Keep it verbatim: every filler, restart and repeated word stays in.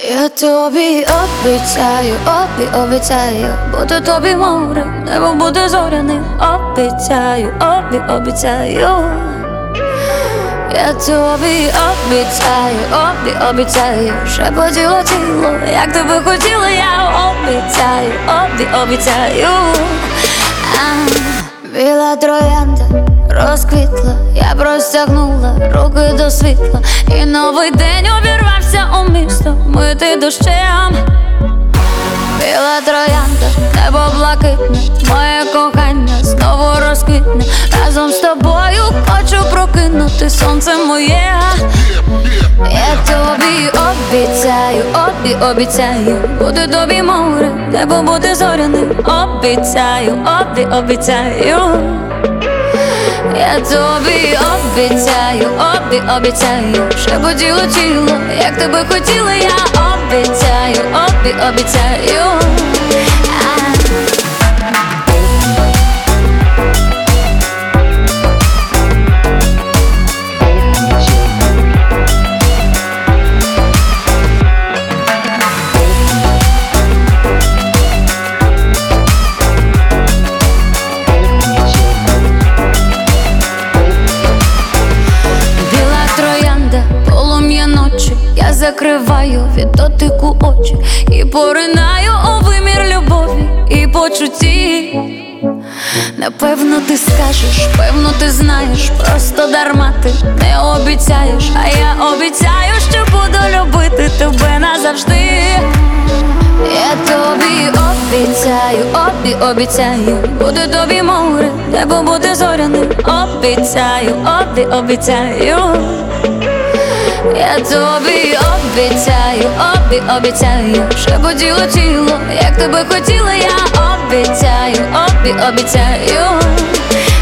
Я тобі обіцяю, обі, обіцяю, бути тобі морем, небо буде зоряним. Обіцяю, обі, обіцяю. Я тобі обіцяю, обі, обіцяю, шепотіло тіло, як ти би хотіла. Я обіцяю, обі, обіцяю. А, біла троянда розквітла, я простягнула руки до світла, і новий день обірвався у місто, мити дощем. Біла троянда, небо блакитне, моє кохання знову розквітне. Разом з тобою хочу прокинути сонце моє. Я тобі обіцяю, обі, обіцяю, бути тобі морем, небо буде зоряним. Обіцяю, обі, обіцяю. Я тобі обіцяю, обі, обіцяю, шепотіло тіло, як тебе хотіла. Я обіцяю, обі, обіцяю. Я закриваю від дотику очі і поринаю у вимір любові і почутті. Напевно ти скажеш, певно ти знаєш, просто дарма ти не обіцяєш. А я обіцяю, що буду любити тебе назавжди. Я тобі обіцяю, обі, обіцяю, бути тобі морем, небо буде зоряним. Обіцяю, обі, обіцяю. Я тобі обіцяю, обі, обіцяю, шепотіло тіло, як тебе хотіла. Я обіцяю, обі, обіцяю.